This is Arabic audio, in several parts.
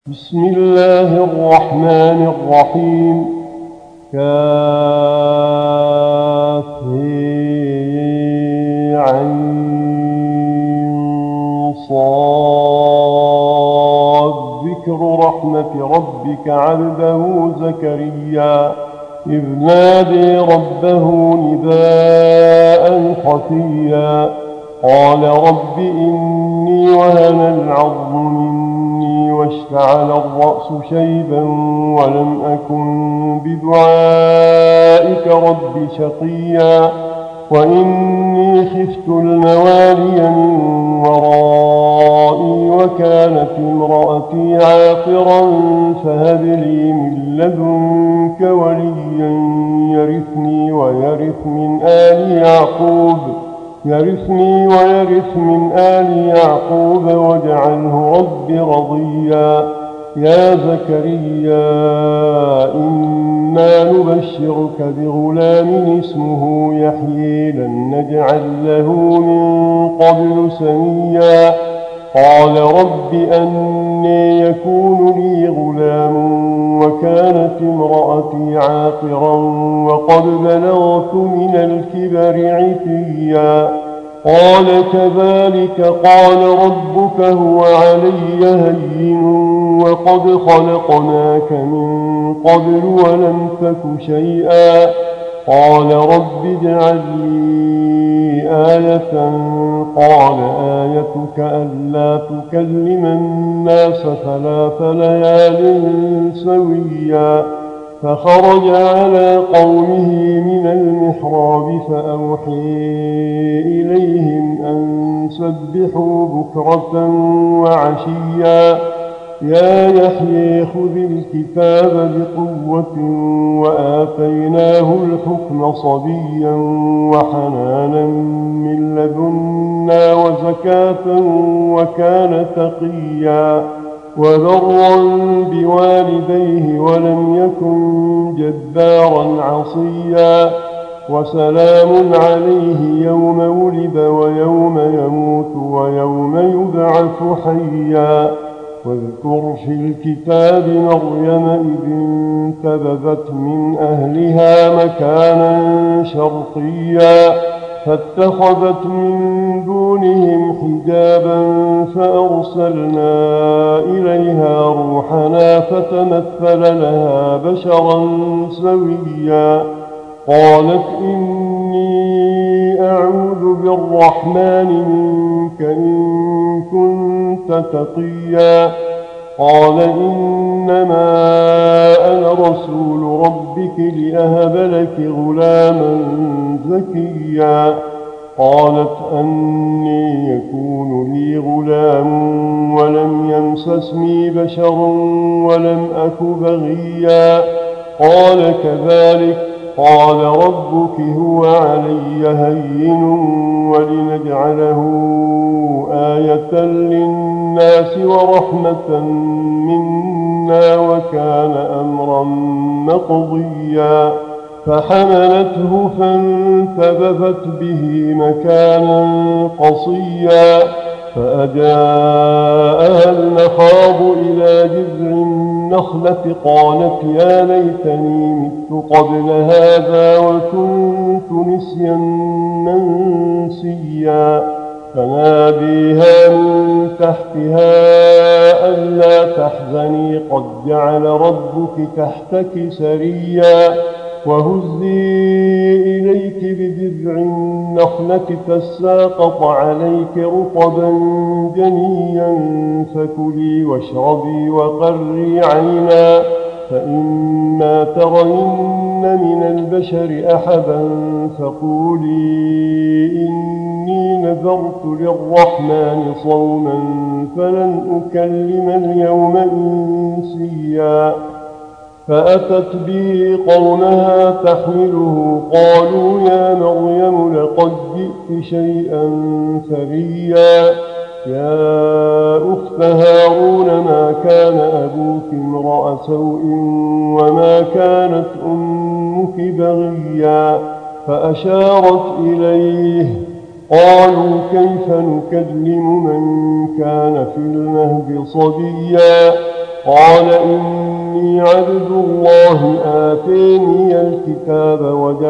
بسم الله الرحمن الرحيم. كافعين صاد. ذكر رحمة ربك عبده زكريا إذ نادي ربه نداء خفيا قال رب إني وهن العظم مني واشتعل الرأس شيبا ولم أكن بدعائك رب شقيا وإني خفت الموالي من ورائي وكانت امرأتي عاقرا فهب لي من لدنك وليا يرثني ويرث من آل يعقوب واجعله رب رضيا. يا زكريا إنا نبشرك بغلام اسمه يحيى لم نجعل له من قبل سميا قال رب أنى يكون لي غلام وكانت امرأتي عاقرا وقد بلغت من الكبر عتيا قال كذلك قال ربك هو علي هين وقد خلقناك من قبل ولم تك شيئا قال رب اجعل لي آية قال آيتك ألا تكلم الناس 3 ليال سويا فخرج على قومه من المحراب فأوحي إليهم أن سبحوا بكرة وعشيا يا يحيى خذ الكتاب بقوة وآتيناه الحكم صبيا وحنانا من لدنا وزكاة وكان تقيا وبرا بوالديه ولم يكن جبارا عصيا وسلام عليه يوم ولد ويوم يموت ويوم يبعث حيا واذكر في الكتاب مريم إذ انتبذت من أهلها مكانا شرقيا فاتخذت من دونهم حجابا فأرسلنا إليها روحنا فتمثل لها بشرا سويا قالت إني أعوذ بالرحمن منك إن كنت تقيا قال إنما أنا رسول ربك لأهب لك غلاما زكيا قالت أني يكون لي غلام ولم يمسسني بشر ولم أك بغيا قال كذلك قال ربك هو علي هين ولنجعله آية للناس ورحمة منا وكان أمرا مقضيا فحملته فانتبذت به مكانا قصيا فأجاءها المخاض إلى جذع النخلة قالت يا ليتني مت قبل هذا وكنت نسيا منسيا فناديها من تحتها ألا تحزني قد جعل ربك تحتك سريا وهزي إليك بجذع النخلة تساقط عليك رطبا جنيا فكلي واشربي وقري عينا فإما ترين من البشر أحدا فقولي إني نذرت للرحمن صوما فلن أكلم اليوم إنسيا فأتت به قومها تحمله قالوا يا مريم لقد جئت شيئا فريا يا أخت هارون ما كان أبوك امرأ سوء وما كانت أمك بغيا فأشارت إليه قالوا كيف نكلم من كان في المهد صبيا قال إني عبد الله آتيني الكتاب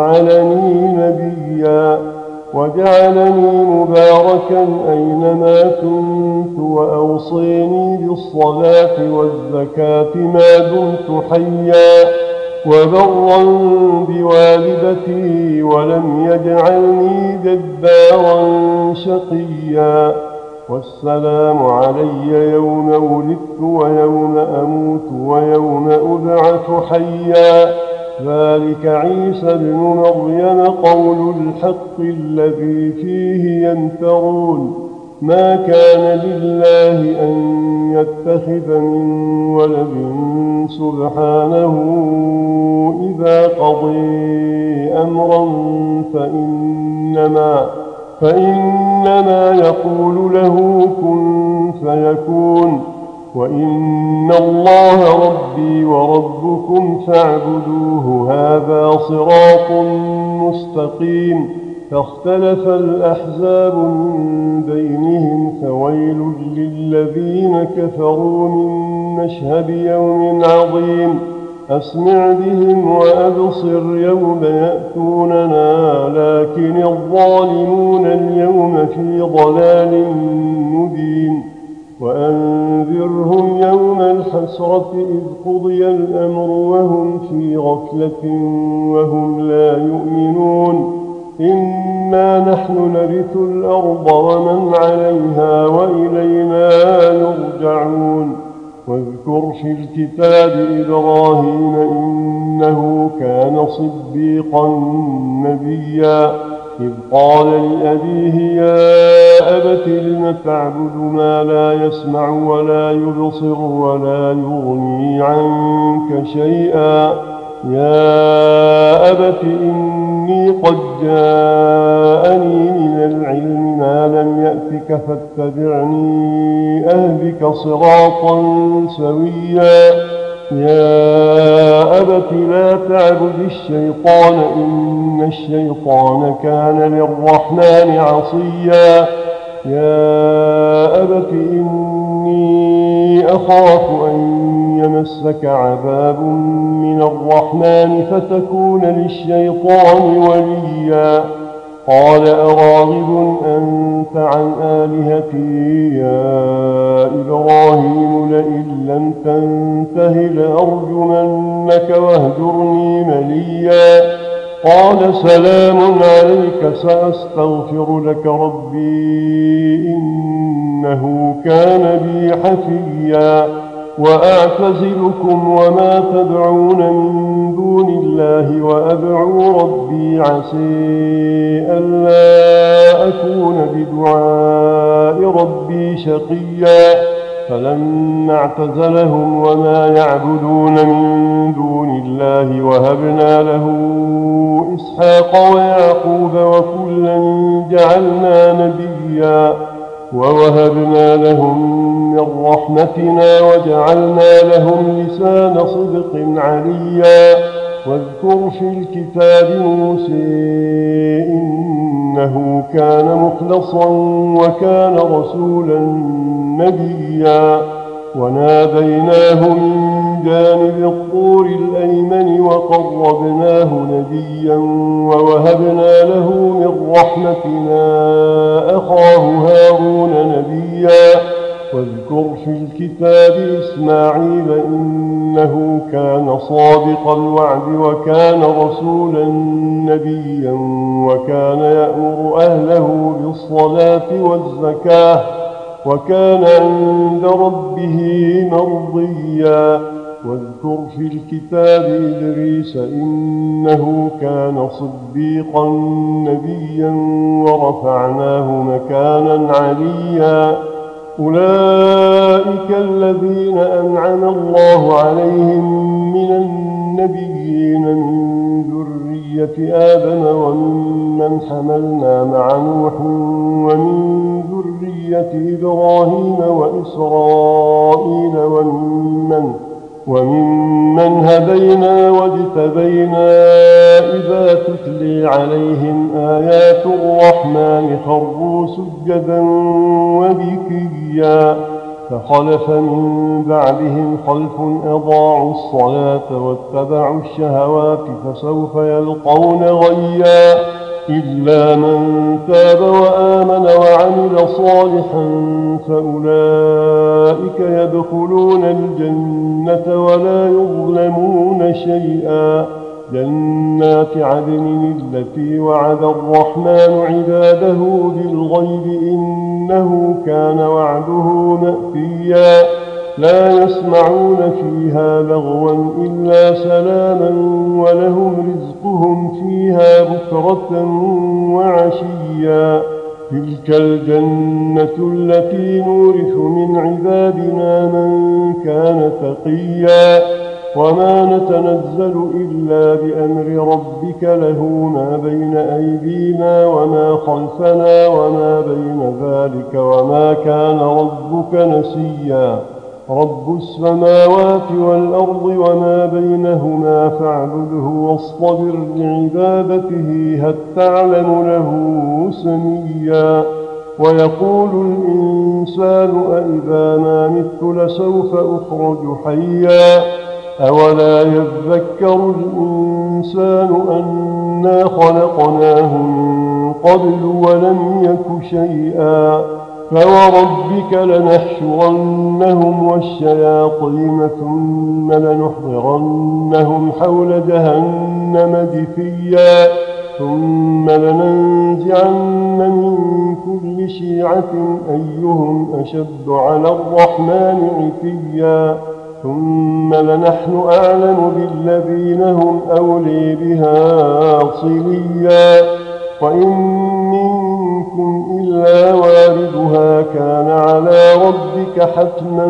وجعلني مباركا أينما كنت وأوصيني بالصلاة والزكاة ما دمت حيا وبرا بوالدتي ولم يجعلني جبارا شقيا والسلام علي يوم ولدت ويوم أموت ويوم أبعث حيا ذلك عيسى ابن مريم قول الحق الذي فيه يمترون ما كان لله أن يتخذ من ولد سبحانه إذا قضي أمرا فإنما يقول له كن فيكون وإن الله ربي وربكم فاعبدوه هذا صراط مستقيم فاختلف الأحزاب من بينهم فويل للذين كفروا من مشهد يوم عظيم أسمع بهم وأبصر يوم يأتوننا لكن الظالمون اليوم في ضلال مبين وأنذرهم يوم الحسرة إذ قضي الأمر وهم في غفلة وهم لا يؤمنون إنا نحن نرث الأرض ومن عليها وإلينا يرجعون واذكر في الكتاب إبراهيم إنه كان صديقا نبيا إذ قال لأبيه يا أبت لم تعبد ما لا يسمع ولا يبصر ولا يغني عنك شيئا يا أبت إني قد جاءني من العلم ما لم يأتك فاتبعني أهدك صراطا سويا يا أبت لا تعبد الشيطان إن الشيطان كان للرحمن عصيا يا أبت إني أخاف أن يمسك عذاب من الرحمن فتكون للشيطان وليا قال أراغب أنت عن آلهتي يا إبراهيم لئن لم تنته لأرجمنك واهجرني مليا قال سلام عليك سأستغفر لك ربي إنه كان بي حفيا وأعتزلكم وما تدعون من دون الله وأدعو ربي عسى ألا أكون بدعاء ربي شقيا فلما اعتزلهم وما يعبدون من دون الله وهبنا له إسحاق ويعقوب وكلا جعلنا نبيا ووهبنا لهم من رحمتنا وجعلنا لهم لسان صدق عليا واذكر في الكتاب موسى إنه كان مخلصا وكان رسولا نبيا وناديناه من جانب الطور الأيمن وقربناه نجيا ووهبنا له من رحمتنا أخاه هارون نبيا واذكر في الكتاب إسماعيل إنه كان صادق الوعد وكان رسولا نبيا وكان يأمر أهله بالصلاة والزكاة وكان عند ربه مرضيا واذكر في الكتاب إدريس إنه كان صديقا نبيا ورفعناه مكانا عليا أولئك الذين أنعم الله عليهم من النبيين من ذرية آدم وممن حملنا مع نوح ومن ذرية إبراهيم وإسرائيل وممن هدينا واجتبينا إذا تتلي عليهم آيات الرحمن خروا سجدا وبكيا فخلف من بعدهم خلف أضاعوا الصلاة واتبعوا الشهوات فسوف يلقون غيا إلا من تاب وآمن وعمل صالحا فأولئك يدخلون الجنة ولا يظلمون شيئا جنات عدن التي وعد الرحمن عباده بالغيب إنه كان وعده مأتيا لا يسمعون فيها لغوا إلا سلاما ولهم رزقهم فيها بكرة وعشيا تلك الجنة التي نورث من عبادنا من كان تقيا وما نتنزل إلا بأمر ربك له ما بين أيدينا وما خلفنا وما بين ذلك وما كان ربك نسيا رب السماوات والأرض وما بينهما فاعبده واصطبر لعبادته هل تعلم له سميا ويقول الإنسان أإذا ما مت لسوف أخرج حيا أولا يذكر الإنسان أنا خلقناه من قبل ولم يك شيئا فوربك لنحشرنهم والشياطين ثم لنحضرنهم حول جهنم جثيا ثم لننزعن من كل شيعة أيهم أشد على الرحمن عتيا ثم لنحن أعلم بالذين هم أولي بها صليا وإن منكم إلا واردها كان على ربك حتما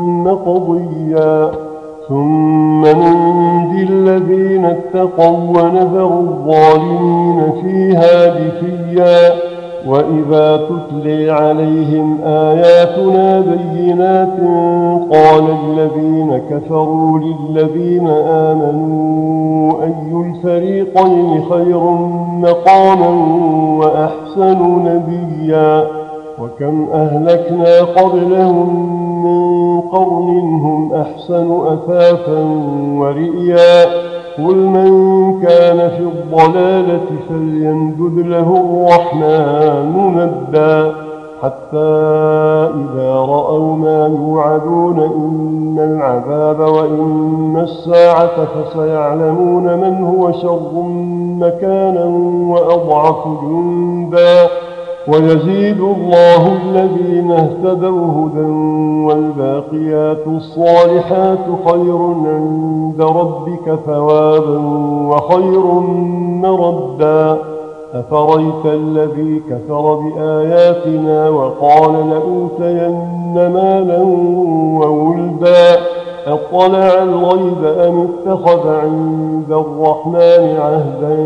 مقضيا ثم ننجي الذين اتقوا ونذر الظالمين فيها جثيا وإذا تتلي عليهم آياتنا بينات قال الذين كفروا للذين آمنوا أي الفريقين خير مقاما وأحسن نبيا وكم أهلكنا قبلهم من قرن هم أحسن أثاثا ورئيا قل من كان في الضلالة فليمدد له الرحمن مدا حتى إذا رأوا ما يوعدون إن العذاب وإن الساعة فسيعلمون من هو شر مكانا وأضعف جندا ويزيد الله الذين اهتدوا هدى والباقيات الصالحات خير عند ربك ثوابا وخير مردا أفريت الذي كفر بآياتنا وقال لأوتين مالا وولدا أطلع الغيب أم اتخذ عند الرحمن عهدا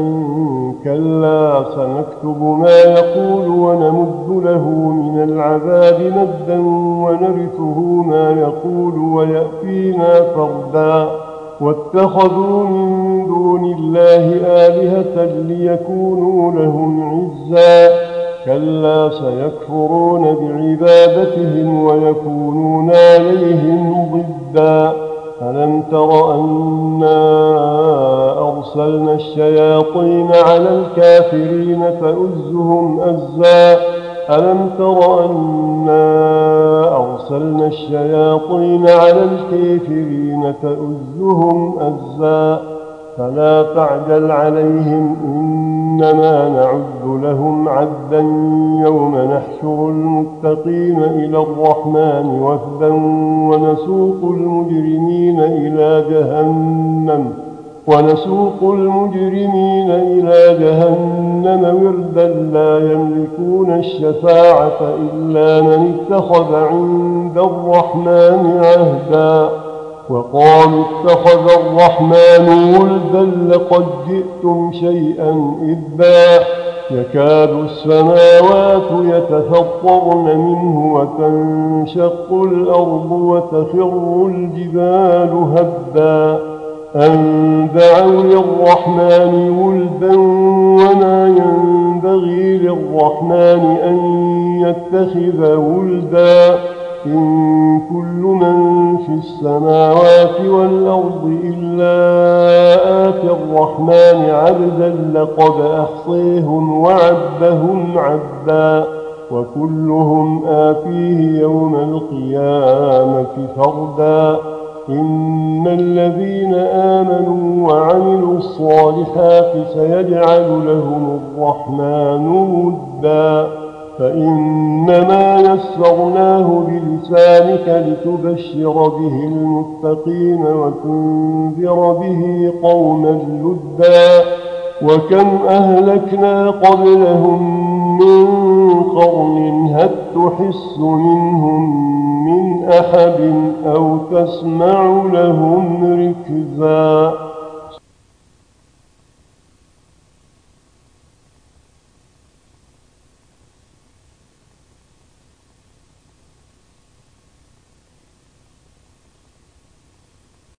كلا سنكتب ما يقول ونمد له من العذاب مدا ونرثه ما يقول ويأتينا فردا واتخذوا من دون الله آلهة ليكونوا لهم عزا كلا سيكفرون بعبادتهم ويكونون عليهم ضدا ألم تر أنا أرسلنا الشياطين على الكافرين فأزهم أزا ألم تر أنا أرسلنا الشياطين على الكافرين فأزهم أزا فلا تعجل عليهم إنما نعد لهم عدا يوم نحشر المتقين إلى الرحمن وفدا ونسوق المجرمين إلى جهنم وردا لا يملكون الشفاعة إلا من اتخذ عند الرحمن عهدا وقالوا اتخذ الرحمن ولدا لقد جئتم شيئا إدا يكاد السماوات يتفطرن منه وتنشق الأرض وتخر الجبال هدا أن دعوا للرحمن ولدا وما ينبغي للرحمن أن يتخذ ولدا إن كل من في السماوات والأرض إلا آتي الرحمن عبدا لقد أحصيهم وعدهم عدا وكلهم آتيه يوم القيامة فردا إن الذين آمنوا وعملوا الصالحات سيجعل لهم الرحمن ودا فإنما يسرناه بلسانك لتبشر به المتقين وتنذر به قوما لدا وكم أهلكنا قبلهم من قرن هل تحس منهم من أحد أو تسمع لهم ركزا